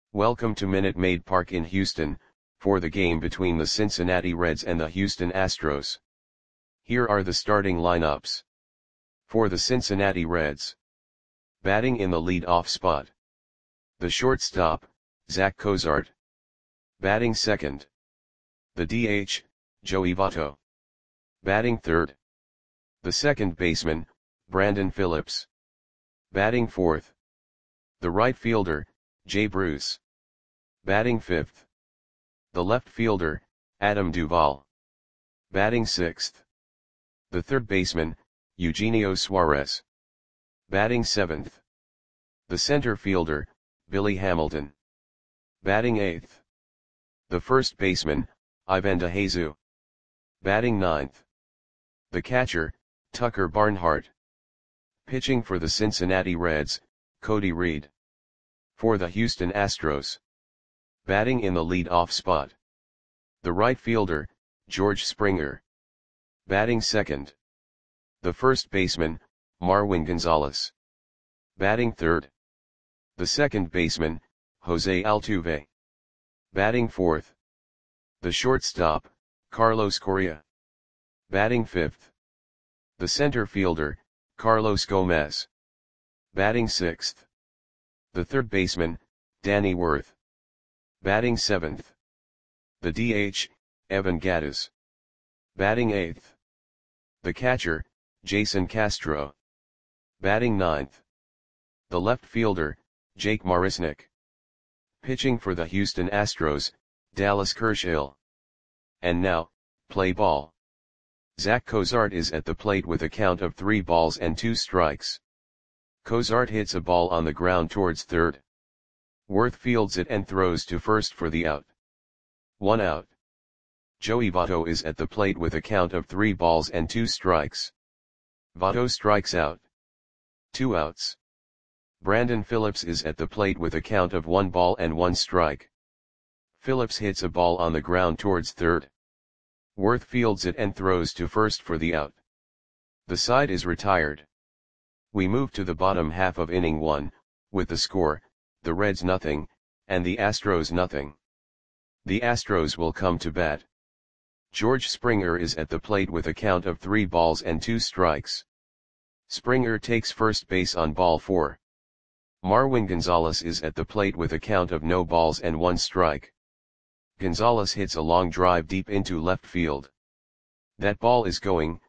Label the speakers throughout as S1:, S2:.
S1: Welcome to Minute Maid Park in Houston, for the game between the Cincinnati Reds and the Houston Astros. Here are the starting lineups. For the Cincinnati Reds. Batting in the lead-off spot. The shortstop, Zach Cozart. Batting second. The DH, Joey Votto. Batting third. The second baseman, Brandon Phillips. Batting fourth. The right fielder, Jay Bruce. Batting fifth. The left fielder, Adam Duvall. Batting sixth. The third baseman, Eugenio Suarez. Batting seventh. The center fielder, Billy Hamilton. Batting eighth. The first baseman, Ivan DeJesus. Batting ninth. The catcher, Tucker Barnhart. Pitching for the Cincinnati Reds, Cody Reed. For the Houston Astros. Batting in the lead-off spot. The right fielder, George Springer. Batting second. The first baseman, Marwin Gonzalez. Batting third. The second baseman, Jose Altuve. Batting fourth. The shortstop, Carlos Correa. Batting fifth. The center fielder, Carlos Gomez. Batting sixth. The third baseman, Danny Worth. Batting seventh. The DH, Evan Gattis. Batting eighth. The catcher, Jason Castro. Batting ninth. The left fielder, Jake Marisnick. Pitching for the Houston Astros, Dallas Kershaw. And now, play ball. Zach Cozart is at the plate with a count of 3 balls and 2 strikes. Cozart hits a ball on the ground towards third. Worth fields it and throws to first for the out. 1 out. Joey Votto is at the plate with a count of 3 balls and 2 strikes. Votto strikes out. 2 outs. Brandon Phillips is at the plate with a count of 1 ball and 1 strike. Phillips hits a ball on the ground towards third. Worth fields it and throws to first for the out. The side is retired. We move to the bottom half of inning 1, with the score, the Reds nothing, and the Astros nothing. The Astros will come to bat. George Springer is at the plate with a count of 3 balls and 2 strikes. Springer takes first base on ball 4. Marwin Gonzalez is at the plate with a count of no balls and 1 strike. Gonzalez hits a long drive deep into left field. That ball is gone.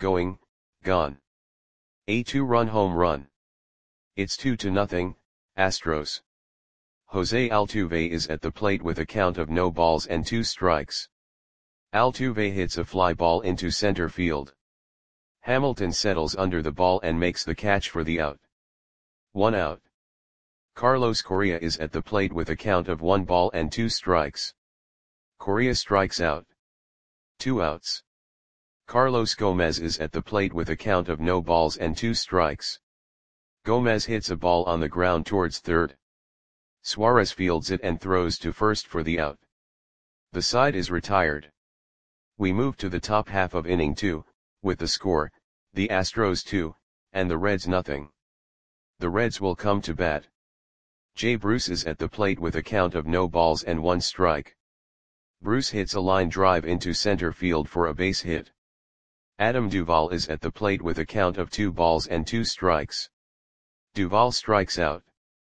S1: A 2-run home run. It's 2-0, Astros. Jose Altuve is at the plate with a count of no balls and 2 strikes. Altuve hits a fly ball into center field. Hamilton settles under the ball and makes the catch for the out. 1 out. Carlos Correa is at the plate with a count of 1 ball and 2 strikes. Correa strikes out. 2 outs. Carlos Gomez is at the plate with a count of no balls and 2 strikes. Gomez hits a ball on the ground towards third. Suarez fields it and throws to first for the out. The side is retired. We move to the top half of inning 2, with the score, the Astros 2, and the Reds nothing. The Reds will come to bat. Jay Bruce is at the plate with a count of no balls and 1 strike. Bruce hits a line drive into center field for a base hit. Adam Duvall is at the plate with a count of 2 balls and 2 strikes. Duvall strikes out.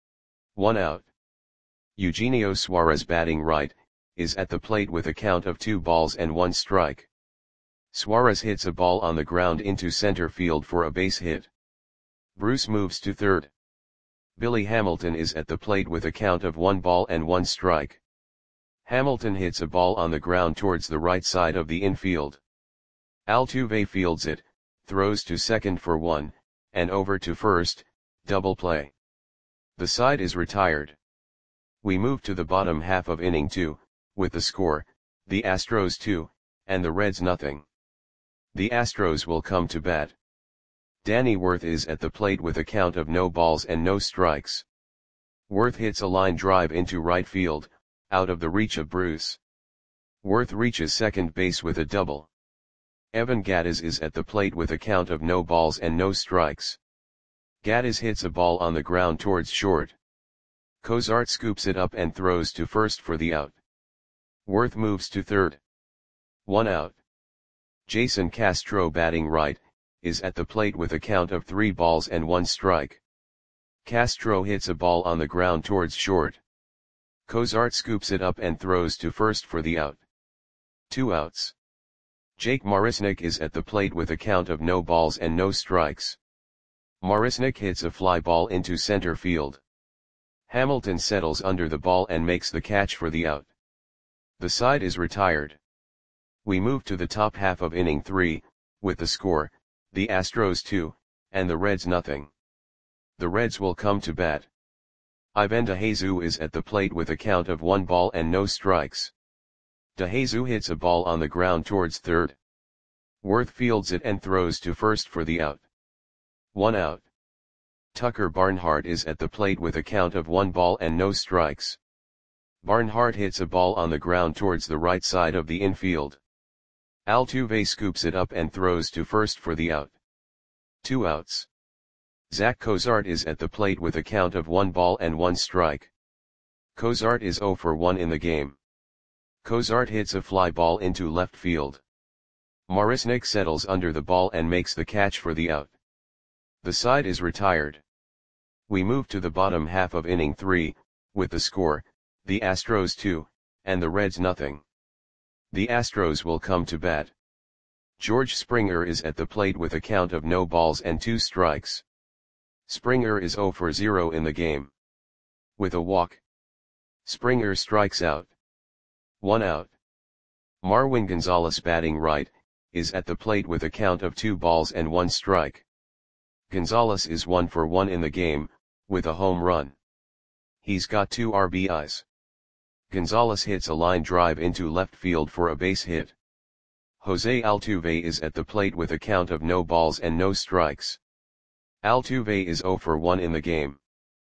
S1: 1 out. Eugenio Suarez, batting right, is at the plate with a count of 2 balls and 1 strike. Suarez hits a ball on the ground into center field for a base hit. Bruce moves to third. Billy Hamilton is at the plate with a count of 1 ball and 1 strike. Hamilton hits a ball on the ground towards the right side of the infield. Altuve fields it, throws to second for 1, and over to first, double play. The side is retired. We move to the bottom half of inning 2, with the score, the Astros 2, and the Reds nothing. The Astros will come to bat. Danny Worth is at the plate with a count of no balls and no strikes. Worth hits a line drive into right field, out of the reach of Bruce. Worth reaches second base with a double. Evan Gattis is at the plate with a count of no balls and no strikes. Gattis hits a ball on the ground towards short. Cozart scoops it up and throws to first for the out. Worth moves to third. 1 out. Jason Castro, batting right, is at the plate with a count of 3 balls and 1 strike. Castro hits a ball on the ground towards short. Cozart scoops it up and throws to first for the out. 2 outs. Jake Marisnick is at the plate with a count of no balls and no strikes. Marisnick hits a fly ball into center field. Hamilton settles under the ball and makes the catch for the out. The side is retired. We move to the top half of inning 3, with the score, the Astros 2, and the Reds nothing. The Reds will come to bat. Ivan DeJesus is at the plate with a count of 1 ball and no strikes. DeJesus hits a ball on the ground towards third. Worth fields it and throws to first for the out. 1 out. Tucker Barnhart is at the plate with a count of 1 ball and no strikes. Barnhart hits a ball on the ground towards the right side of the infield. Altuve scoops it up and throws to first for the out. 2 outs. Zach Cozart is at the plate with a count of 1 ball and 1 strike. Cozart is 0 for 1 in the game. Cozart hits a fly ball into left field. Marisnick settles under the ball and makes the catch for the out. The side is retired. We move to the bottom half of inning 3, with the score, the Astros 2, and the Reds nothing. The Astros will come to bat. George Springer is at the plate with a count of no balls and 2 strikes. Springer is 0 for 0 in the game. With a walk, Springer strikes out. 1 out. Marwin Gonzalez, batting right, is at the plate with a count of 2 balls and 1 strike. Gonzalez is 1 for 1 in the game, with a home run. He's got 2 RBIs. Gonzalez hits a line drive into left field for a base hit. Jose Altuve is at the plate with a count of no balls and no strikes. Altuve is 0 for 1 in the game.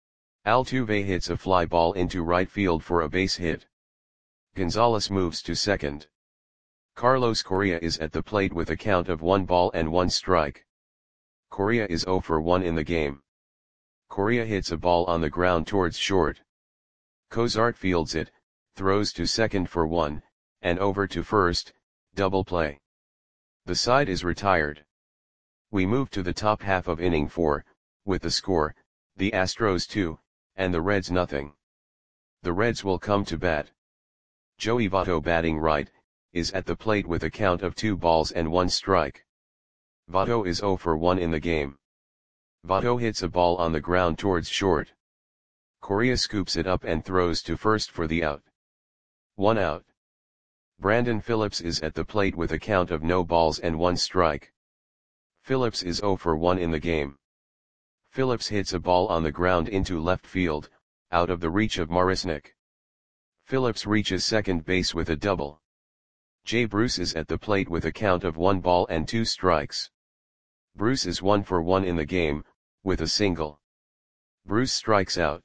S1: Altuve hits a fly ball into right field for a base hit. Gonzalez moves to second. Carlos Correa is at the plate with a count of 1 ball and 1 strike. Correa is 0 for 1 in the game. Correa hits a ball on the ground towards short. Cozart fields it, throws to second for 1, and over to first, double play. The side is retired. We move to the top half of inning 4, with the score, the Astros 2, and the Reds nothing. The Reds will come to bat. Joey Votto, batting right, is at the plate with a count of 2 balls and 1 strike. Votto is 0 for 1 in the game. Votto hits a ball on the ground towards short. Correa scoops it up and throws to first for the out. 1 out. Brandon Phillips is at the plate with a count of no balls and 1 strike. Phillips is 0 for 1 in the game. Phillips hits a ball on the ground into left field, out of the reach of Marisnick. Phillips reaches second base with a double. Jay Bruce is at the plate with a count of 1 ball and 2 strikes. Bruce is 1 for 1 in the game, with a single. Bruce strikes out.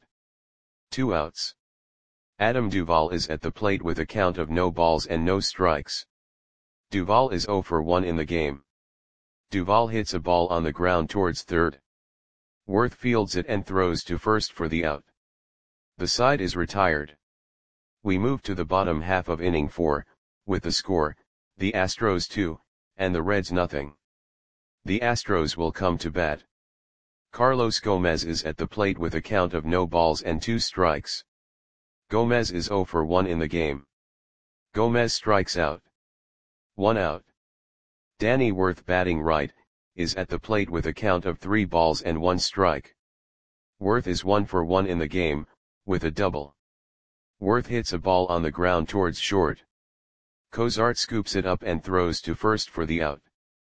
S1: 2 outs. Adam Duvall is at the plate with a count of no balls and no strikes. Duvall is 0 for 1 in the game. Duvall hits a ball on the ground towards third. Worth fields it and throws to first for the out. The side is retired. We move to the bottom half of inning 4, with the score, the Astros 2, and the Reds nothing. The Astros will come to bat. Carlos Gomez is at the plate with a count of no balls and 2 strikes. Gomez is 0 for 1 in the game. Gomez strikes out. 1 out. Danny Worth, batting right, is at the plate with a count of 3 balls and 1 strike. Worth is 1 for 1 in the game, with a double. Worth hits a ball on the ground towards short. Cozart scoops it up and throws to first for the out.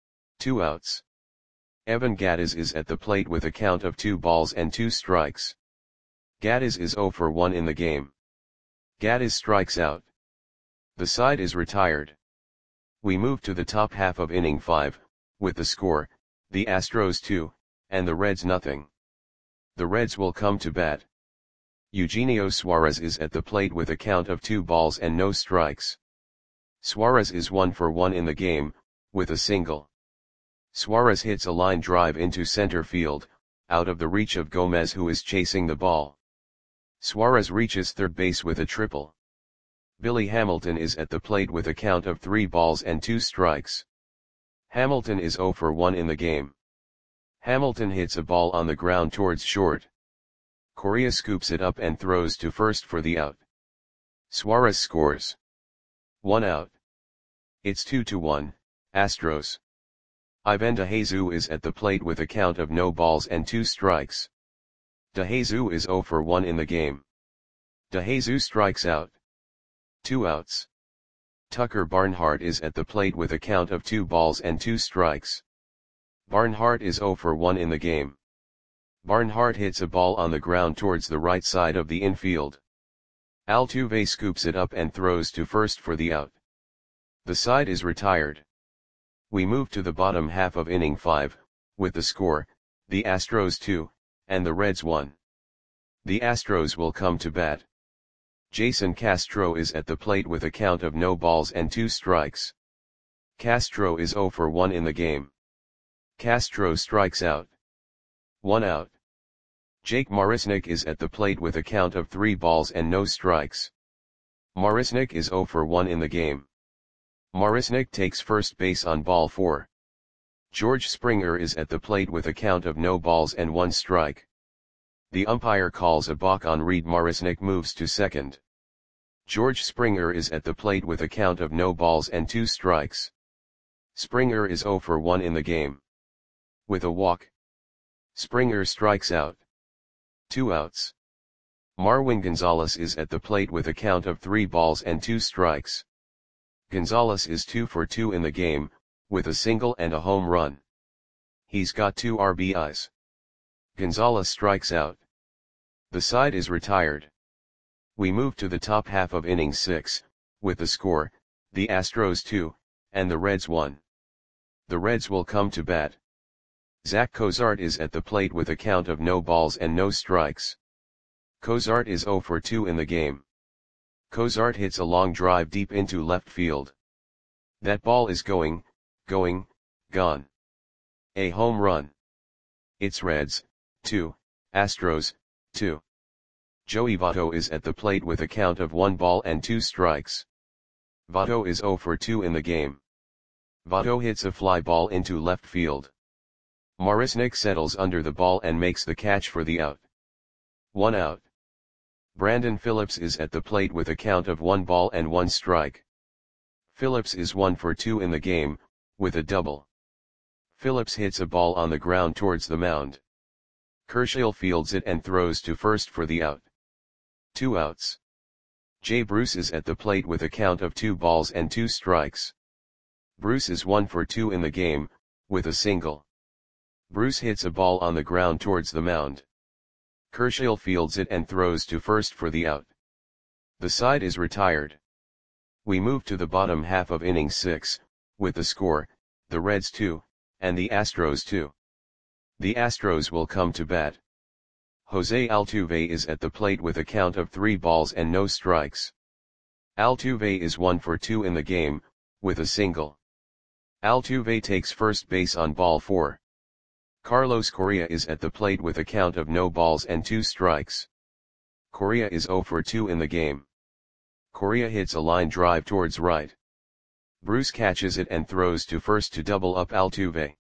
S1: 2 outs. Evan Gattis is at the plate with a count of 2 balls and 2 strikes. Gattis is 0 for 1 in the game. Gattis strikes out. The side is retired. We move to the top half of inning 5, with the score, the Astros 2, and the Reds nothing. The Reds will come to bat. Eugenio Suarez is at the plate with a count of 2 balls and no strikes. Suarez is 1 for 1 in the game, with a single. Suarez hits a line drive into center field, out of the reach of Gomez, who is chasing the ball. Suarez reaches third base with a triple. Billy Hamilton is at the plate with a count of 3 balls and 2 strikes. Hamilton is 0 for 1 in the game. Hamilton hits a ball on the ground towards short. Correa scoops it up and throws to first for the out. Suarez scores. 1 out. It's 2-1, Astros. Ivan DeJesus is at the plate with a count of no balls and 2 strikes. DeJesus is 0 for 1 in the game. DeJesus strikes out. 2 outs. Tucker Barnhart is at the plate with a count of 2 balls and 2 strikes. Barnhart is 0 for 1 in the game. Barnhart hits a ball on the ground towards the right side of the infield. Altuve scoops it up and throws to first for the out. The side is retired. We move to the bottom half of inning 5, with the score, the Astros 2, and the Reds 1. The Astros will come to bat. Jason Castro is at the plate with a count of no balls and 2 strikes. Castro is 0 for 1 in the game. Castro strikes out. 1 out. Jake Marisnick is at the plate with a count of 3 balls and no strikes. Marisnick is 0 for 1 in the game. Marisnick takes first base on ball 4. George Springer is at the plate with a count of no balls and 1 strike. The umpire calls a balk on Reed. Marisnick moves to second. George Springer is at the plate with a count of no balls and 2 strikes. Springer is 0 for 1 in the game. With a walk, Springer strikes out. 2 outs. Marwin Gonzalez is at the plate with a count of 3 balls and 2 strikes. Gonzalez is 2 for 2 in the game, with a single and a home run. He's got 2 RBIs. Gonzalez strikes out. The side is retired. We move to the top half of inning 6, with the score, the Astros 2, and the Reds 1. The Reds will come to bat. Zach Cozart is at the plate with a count of no balls and no strikes. Cozart is 0 for 2 in the game. Cozart hits a long drive deep into left field. That ball is gone. A home run. It's Reds 2, Astros 2. Joey Votto is at the plate with a count of 1 ball and 2 strikes. Votto is 0 for 2 in the game. Votto hits a fly ball into left field. Marisnick settles under the ball and makes the catch for the out. 1 out. Brandon Phillips is at the plate with a count of 1 ball and 1 strike. Phillips is 1 for 2 in the game, with a double. Phillips hits a ball on the ground towards the mound. Kershaw fields it and throws to first for the out. 2 outs. Jay Bruce is at the plate with a count of 2 balls and 2 strikes. Bruce is 1 for 2 in the game, with a single. Bruce hits a ball on the ground towards the mound. Kershaw fields it and throws to first for the out. The side is retired. We move to the bottom half of inning 6, with the score, the Reds 2, and the Astros 2. The Astros will come to bat. Jose Altuve is at the plate with a count of 3 balls and no strikes. Altuve is 1 for 2 in the game, with a single. Altuve takes first base on ball 4. Carlos Correa is at the plate with a count of no balls and 2 strikes. Correa is 0 for 2 in the game. Correa hits a line drive towards right. Bruce catches it and throws to first to double up Altuve.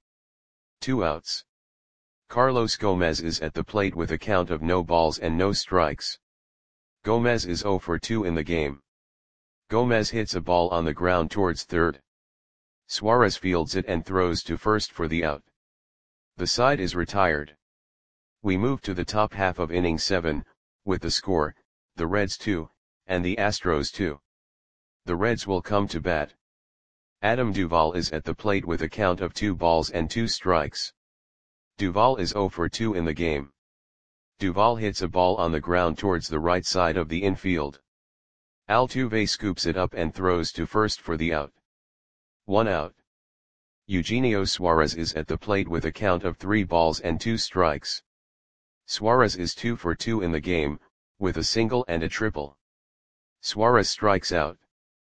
S1: 2 outs. Carlos Gomez is at the plate with a count of no balls and no strikes. Gomez is 0 for 2 in the game. Gomez hits a ball on the ground towards third. Suarez fields it and throws to first for the out. The side is retired. We move to the top half of inning 7, with the score, the Reds 2, and the Astros 2. The Reds will come to bat. Adam Duvall is at the plate with a count of 2 balls and 2 strikes. Duvall is 0 for 2 in the game. Duvall hits a ball on the ground towards the right side of the infield. Altuve scoops it up and throws to first for the out. 1 out. Eugenio Suarez is at the plate with a count of 3 balls and 2 strikes. Suarez is 2 for 2 in the game, with a single and a triple. Suarez strikes out.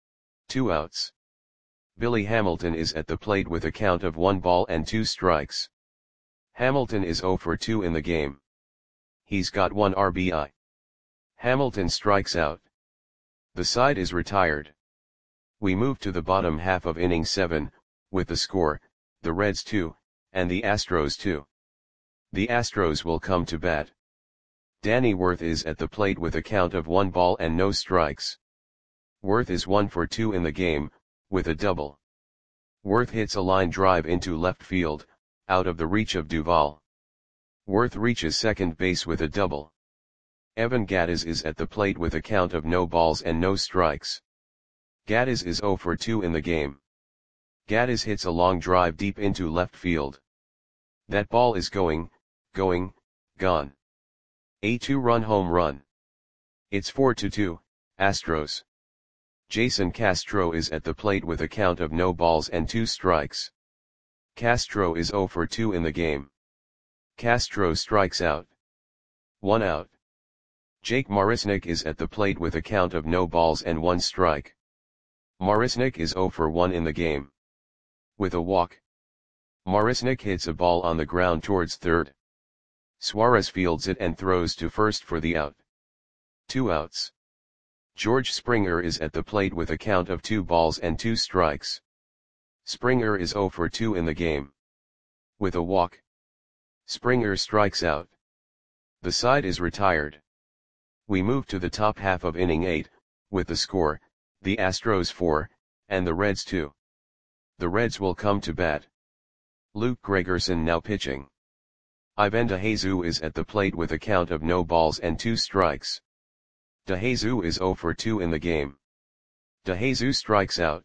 S1: 2 outs. Billy Hamilton is at the plate with a count of 1 ball and 2 strikes. Hamilton is 0 for 2 in the game. He's got 1 RBI. Hamilton strikes out. The side is retired. We move to the bottom half of inning 7, with the score, the Reds 2, and the Astros 2. The Astros will come to bat. Danny Worth is at the plate with a count of 1 ball and no strikes. Worth is 1 for 2 in the game, with a double. Worth hits a line drive into left field, out of the reach of Duvall. Worth reaches second base with a double. Evan Gattis is at the plate with a count of no balls and no strikes. Gattis is 0 for 2 in the game. Gattis hits a long drive deep into left field. That ball is gone. A 2-run home run. It's 4-2, Astros. Jason Castro is at the plate with a count of no balls and 2 strikes. Castro is 0 for 2 in the game. Castro strikes out. 1 out. Jake Marisnick is at the plate with a count of no balls and 1 strike. Marisnick is 0 for 1 in the game. With a walk. Marisnick hits a ball on the ground towards third. Suarez fields it and throws to first for the out. 2 outs. George Springer is at the plate with a count of 2 balls and 2 strikes. Springer is 0 for 2 in the game. With a walk. Springer strikes out. The side is retired. We move to the top half of inning 8, with the score, the Astros 4, and the Reds 2. The Reds will come to bat. Luke Gregerson now pitching. Ivan DeJesus is at the plate with a count of no balls and 2 strikes. DeJesus is 0 for 2 in the game. DeJesus strikes out.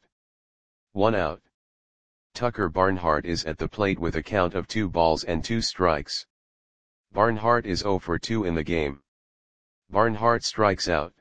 S1: 1 out. Tucker Barnhart is at the plate with a count of 2 balls and 2 strikes. Barnhart is 0 for 2 in the game. Barnhart strikes out.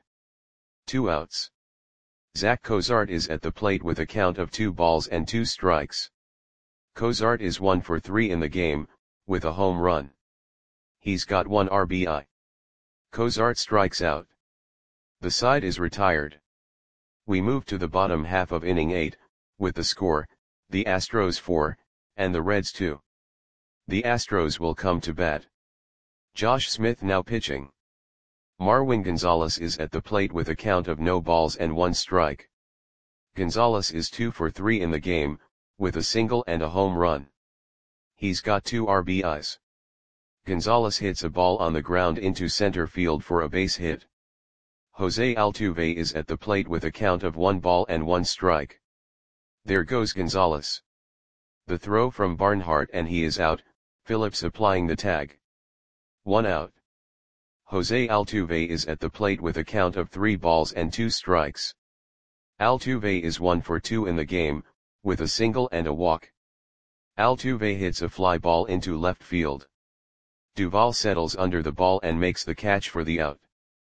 S1: 2 outs. Zach Cozart is at the plate with a count of 2 balls and 2 strikes. Cozart is 1 for 3 in the game, with a home run. He's got 1 RBI. Cozart strikes out. The side is retired. We move to the bottom half of inning 8, with the score, the Astros 4, and the Reds 2. The Astros will come to bat. Josh Smith now pitching. Marwin Gonzalez is at the plate with a count of no balls and 1 strike. Gonzalez is 2 for 3 in the game, with a single and a home run. He's got 2 RBIs. Gonzalez hits a ball on the ground into center field for a base hit. Jose Altuve is at the plate with a count of 1 ball and 1 strike. There goes Gonzalez. The throw from Barnhart and he is out, Phillips applying the tag. 1 out. Jose Altuve is at the plate with a count of 3 balls and 2 strikes. Altuve is 1 for 2 in the game, with a single and a walk. Altuve hits a fly ball into left field. Duvall settles under the ball and makes the catch for the out.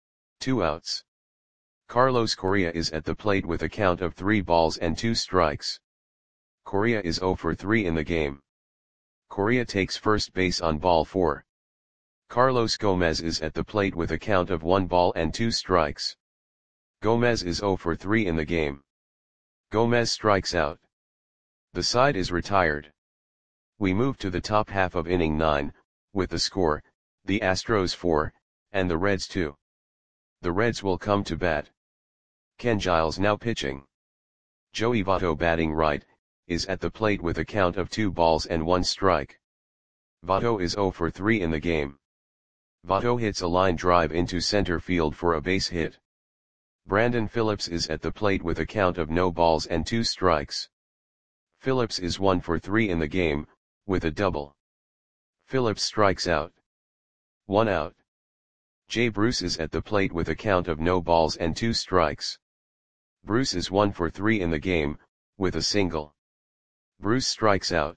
S1: 2 outs. Carlos Correa is at the plate with a count of 3 balls and 2 strikes. Correa is 0 for 3 in the game. Correa takes first base on ball 4. Carlos Gomez is at the plate with a count of 1 ball and 2 strikes. Gomez is 0 for 3 in the game. Gomez strikes out. The side is retired. We move to the top half of inning 9, with the score, the Astros 4, and the Reds 2. The Reds will come to bat. Ken Giles now pitching. Joey Votto batting right, is at the plate with a count of 2 balls and 1 strike. Votto is 0 for 3 in the game. Votto hits a line drive into center field for a base hit. Brandon Phillips is at the plate with a count of no balls and 2 strikes. Phillips is 1 for 3 in the game, with a double. Phillips strikes out. 1 out. Jay Bruce is at the plate with a count of no balls and 2 strikes. Bruce is 1 for 3 in the game, with a single. Bruce strikes out.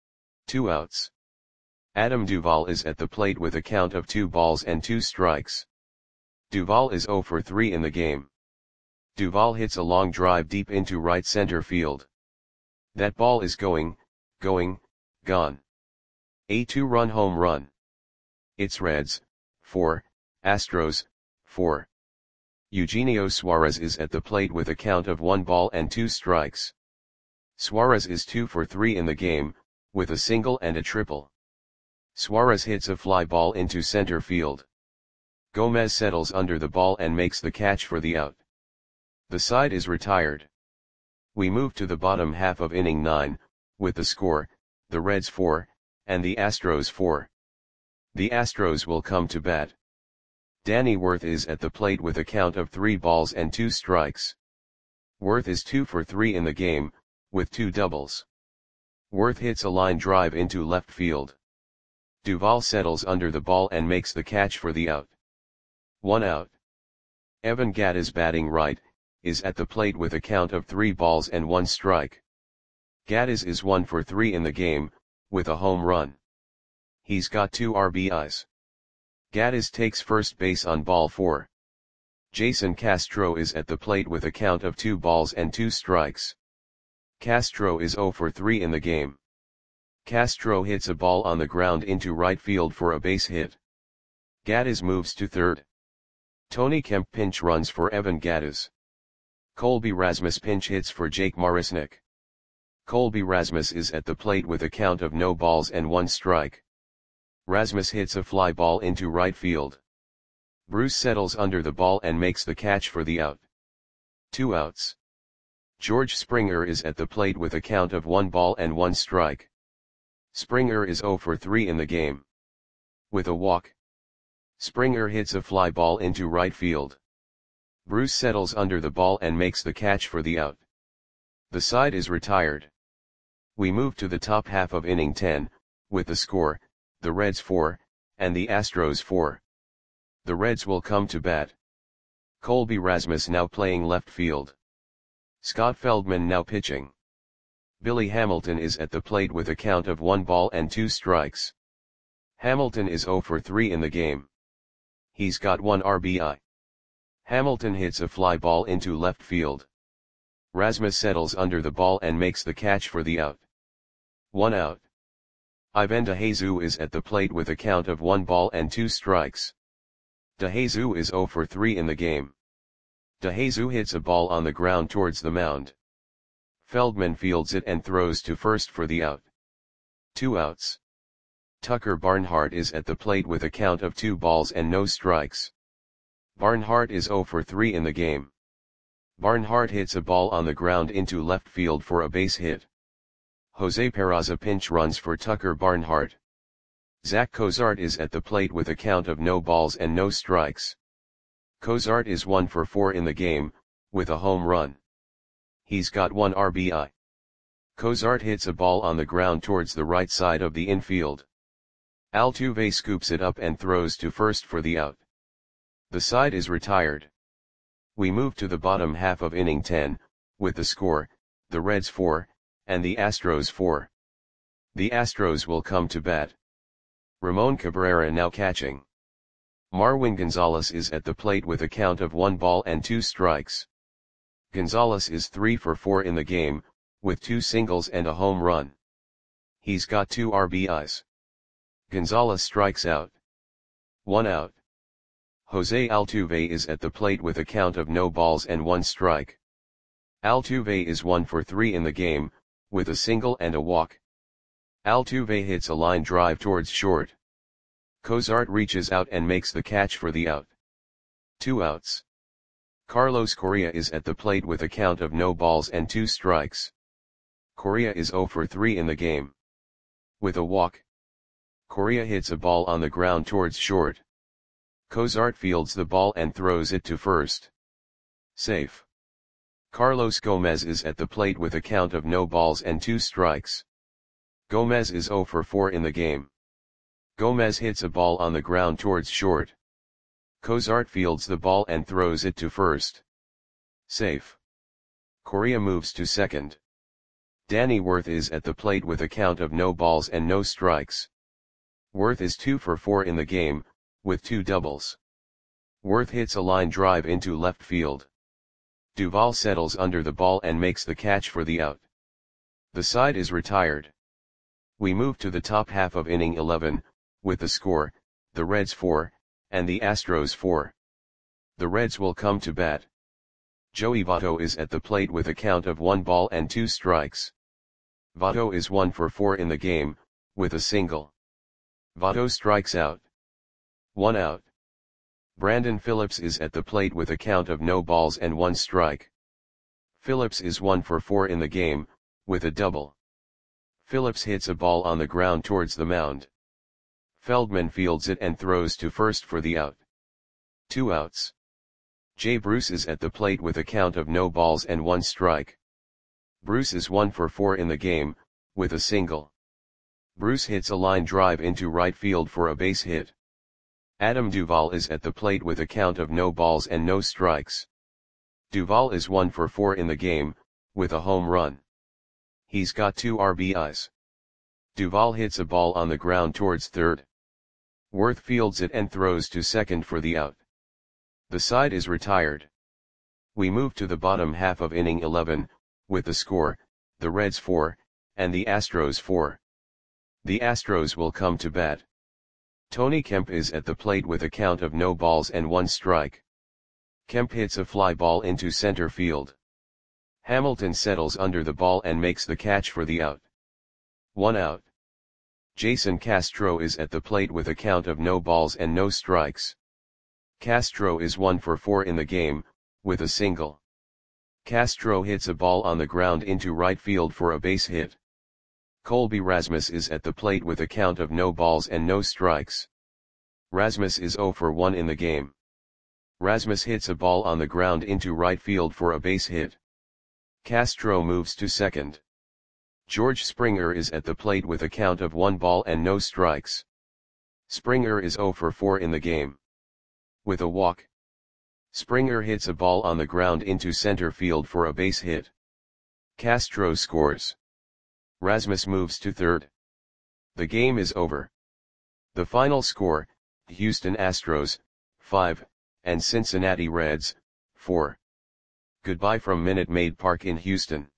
S1: 2 outs. Adam Duvall is at the plate with a count of 2 balls and 2 strikes. Duvall is 0 for 3 in the game. Duvall hits a long drive deep into right center field. That ball is gone. A 2-run home run. It's Reds 4, Astros 4. Eugenio Suarez is at the plate with a count of 1 ball and 2 strikes. Suarez is 2 for 3 in the game, with a single and a triple. Suarez hits a fly ball into center field. Gomez settles under the ball and makes the catch for the out. The side is retired. We move to the bottom half of inning 9, with the score, the Reds 4, and the Astros 4. The Astros will come to bat. Danny Worth is at the plate with a count of 3 balls and 2 strikes. Worth is 2 for 3 in the game, with 2 doubles. Worth hits a line drive into left field. Duvall settles under the ball and makes the catch for the out. 1 out. Evan Gattis, batting right, is at the plate with a count of 3 balls and 1 strike. Gattis is 1 for 3 in the game, with a home run. He's got 2 RBIs. Gattis takes first base on ball 4. Jason Castro is at the plate with a count of 2 balls and 2 strikes. Castro is 0 for 3 in the game. Castro hits a ball on the ground into right field for a base hit. Gattis moves to third. Tony Kemp pinch runs for Evan Gattis. Colby Rasmus pinch hits for Jake Marisnick. Colby Rasmus is at the plate with a count of no balls and 1 strike. Rasmus hits a fly ball into right field. Bruce settles under the ball and makes the catch for the out. 2 outs. George Springer is at the plate with a count of 1 ball and 1 strike. Springer is 0 for 3 in the game. With a walk, Springer hits a fly ball into right field. Bruce settles under the ball and makes the catch for the out. The side is retired. We move to the top half of inning 10, with the score, the Reds 4, and the Astros 4. The Reds will come to bat. Colby Rasmus now playing left field. Scott Feldman now pitching. Billy Hamilton is at the plate with a count of 1 ball and 2 strikes. Hamilton is 0 for 3 in the game. He's got 1 RBI. Hamilton hits a fly ball into left field. Rasmus settles under the ball and makes the catch for the out. 1 out. Ivan DeJesus is at the plate with a count of 1 ball and 2 strikes. DeJesus is 0 for 3 in the game. DeJesus hits a ball on the ground towards the mound. Feldman fields it and throws to first for the out. 2 outs. Tucker Barnhart is at the plate with a count of 2 balls and no strikes. Barnhart is 0 for 3 in the game. Barnhart hits a ball on the ground into left field for a base hit. Jose Peraza pinch runs for Tucker Barnhart. Zach Cozart is at the plate with a count of no balls and no strikes. Cozart is 1 for 4 in the game, with a home run. He's got 1 RBI. Cozart hits a ball on the ground towards the right side of the infield. Altuve scoops it up and throws to first for the out. The side is retired. We move to the bottom half of inning 10, with the score, the Reds 4, and the Astros 4. The Astros will come to bat. Ramon Cabrera now catching. Marwin Gonzalez is at the plate with a count of 1 ball and 2 strikes. Gonzalez is 3 for 4 in the game, with 2 singles and a home run. He's got 2 RBIs. Gonzalez strikes out. 1 out. Jose Altuve is at the plate with a count of no balls and 1 strike. Altuve is 1 for 3 in the game, with a single and a walk. Altuve hits a line drive towards short. Cozart reaches out and makes the catch for the out. 2 outs. Carlos Correa is at the plate with a count of no balls and 2 strikes. Correa is 0 for 3 in the game. With a walk, Correa hits a ball on the ground towards short. Cozart fields the ball and throws it to first. Safe. Carlos Gomez is at the plate with a count of no balls and 2 strikes. Gomez is 0 for 4 in the game. Gomez hits a ball on the ground towards short. Cozart fields the ball and throws it to first. Safe. Correa moves to second. Danny Worth is at the plate with a count of no balls and no strikes. Worth is 2 for 4 in the game, with 2 doubles. Worth hits a line drive into left field. Duvall settles under the ball and makes the catch for the out. The side is retired. We move to the top half of inning 11, with the score, the Reds 4, and the Astros 4. The Reds will come to bat. Joey Votto is at the plate with a count of 1 ball and 2 strikes. Votto is 1 for 4 in the game, with a single. Votto strikes out. 1 out. Brandon Phillips is at the plate with a count of no balls and 1 strike. Phillips is 1 for 4 in the game, with a double. Phillips hits a ball on the ground towards the mound. Feldman fields it and throws to first for the out. 2 outs. Jay Bruce is at the plate with a count of no balls and 1 strike. Bruce is 1 for 4 in the game, with a single. Bruce hits a line drive into right field for a base hit. Adam Duvall is at the plate with a count of no balls and no strikes. Duvall is 1 for 4 in the game, with a home run. He's got 2 RBIs. Duvall hits a ball on the ground towards third. Worth fields it and throws to second for the out. The side is retired. We move to the bottom half of inning 11, with the score, the Reds 4, and the Astros 4. The Astros will come to bat. Tony Kemp is at the plate with a count of no balls and 1 strike. Kemp hits a fly ball into center field. Hamilton settles under the ball and makes the catch for the out. 1 out. Jason Castro is at the plate with a count of no balls and no strikes. Castro is 1 for 4 in the game, with a single. Castro hits a ball on the ground into right field for a base hit. Colby Rasmus is at the plate with a count of no balls and no strikes. Rasmus is 0 for 1 in the game. Rasmus hits a ball on the ground into right field for a base hit. Castro moves to second. George Springer is at the plate with a count of 1 ball and no strikes. Springer is 0 for 4 in the game. With a walk. Springer hits a ball on the ground into center field for a base hit. Castro scores. Rasmus moves to third. The game is over. The final score, Houston Astros, 5, and Cincinnati Reds, 4. Goodbye from Minute Maid Park in Houston.